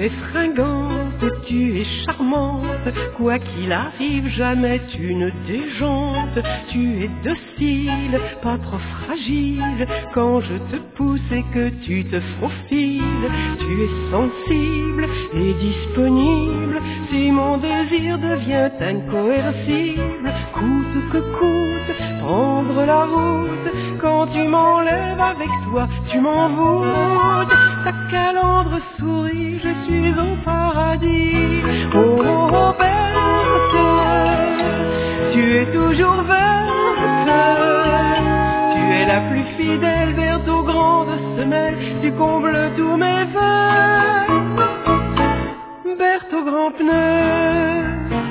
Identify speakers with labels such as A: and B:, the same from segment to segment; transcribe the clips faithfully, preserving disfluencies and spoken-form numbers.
A: es fringante, tu es charmante, quoi qu'il arrive, jamais tu ne déjantes. Tu es docile, pas trop fragile, quand je te pousse et que tu te faufiles. Tu es sensible et disponible, si mon désir devient incoercible. Coûte que coûte, prendre la route, quand tu m'enlèves avec toi, tu m'envoûtes. Ta calandre sourit, je suis au paradis. Oh, oh, oh, Berthe, tu es toujours verte. Tu es la plus fidèle, verte aux grandes semelles, tu combles tous mes vœux. Berthe aux grands pneus.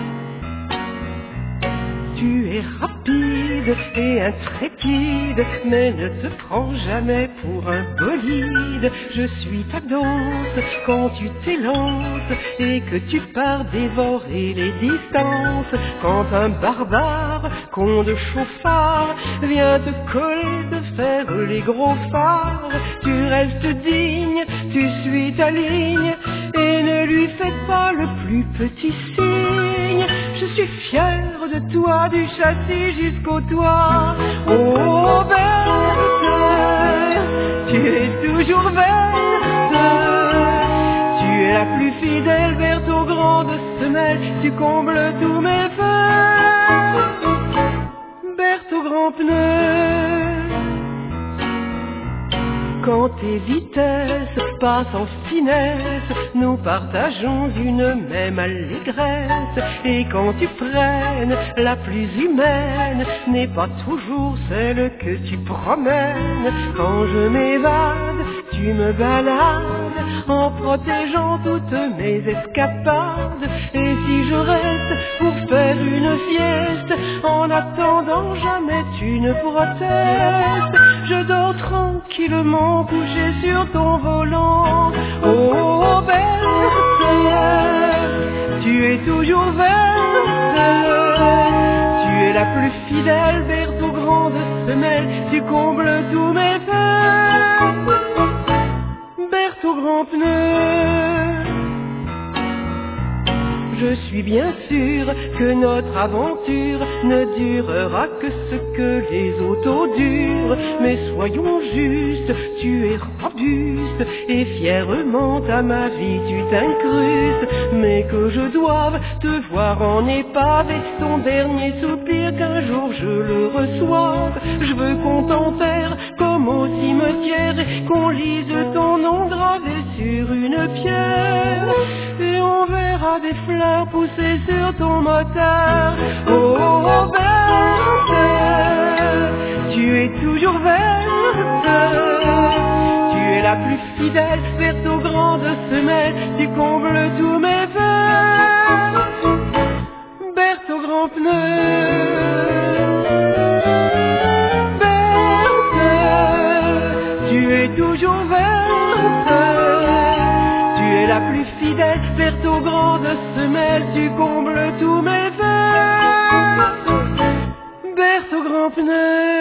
A: Tu es rapide et intrépide, mais ne te prends jamais pour un bolide. Je suis ta danse quand tu t'élances et que tu pars dévorer les distances. Quand un barbare, con de chauffard, vient te coller de faire les gros phares, tu restes digne, tu suis ta ligne et ne lui fais pas le plus petit signe. Je suis fier de toi, du châssis jusqu'au toit. Oh, Berthe, tu es toujours verte. Tu es la plus fidèle, verte aux grandes semelles, tu combles tous mes vœux. Berthe aux grands pneus. Quand tes vitesses passent en finesse, nous partageons une même allégresse. Et quand tu freines, la plus humaine n'est pas toujours celle que tu promènes. Quand je m'évade, tu me balades en protégeant toutes mes escapades. Et si je reste pour faire une sieste, en attendant jamais tu ne protestes. Je dors tranquillement couché sur ton volant. Oh, Berthe, tu es toujours verte. Tu es la plus fidèle, verte aux grandes semelles, tu combles tous mes vœux. Berthe aux grands pneus. Je suis bien sûr que notre aventure ne durera que ce que les autos durent. Mais soyons justes, tu es robuste et fièrement à ma vie tu t'incrustes. Mais que je doive te voir en épave et ton dernier soupir qu'un jour je le reçoive. Je veux qu'on t'enterre comme au cimetière et qu'on lise ton nom gravé sur une pierre. Et on verra des fleurs pousser sur ton moteur. Oh, oh, Berthe, tu es toujours verte. Tu es la plus fidèle, verte aux grandes semelles, tu combles tous mes vœux. Berthe aux grands pneus. Berthe, tu es toujours verte. Tu es la plus fidèle, verte aux grandes semelles, tu combles tous mes vœux. Berthe aux grands pneus.